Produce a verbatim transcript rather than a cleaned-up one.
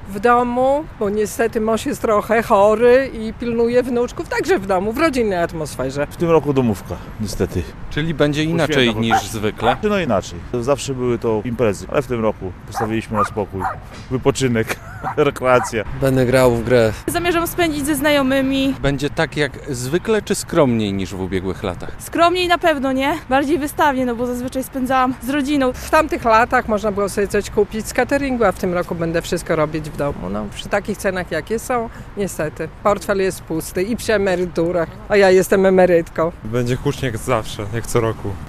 W domu, bo niestety mąż jest trochę chory i pilnuje wnuczków, także w domu, w rodzinnej atmosferze. W tym roku domówka, niestety. Czyli będzie inaczej Uświęta, niż zwykle? No inaczej. Zawsze były to imprezy, ale w tym roku postawiliśmy na spokój, wypoczynek, rekreacja. Będę grał w grę. Zamierzam spędzić ze znajomymi. Będzie tak jak zwykle, czy skromniej niż w ubiegłych latach? Skromniej na pewno, nie? Bardziej wystawnie, no bo zazwyczaj spędzałam z rodziną. W tamtych latach można było sobie coś kupić z cateringu, a w tym roku będę wszystko robić w domu. No, przy takich cenach jakie są, niestety. Portfel jest pusty i przy emeryturach, a ja jestem emerytką. Będzie hucznie jak zawsze, jak co roku.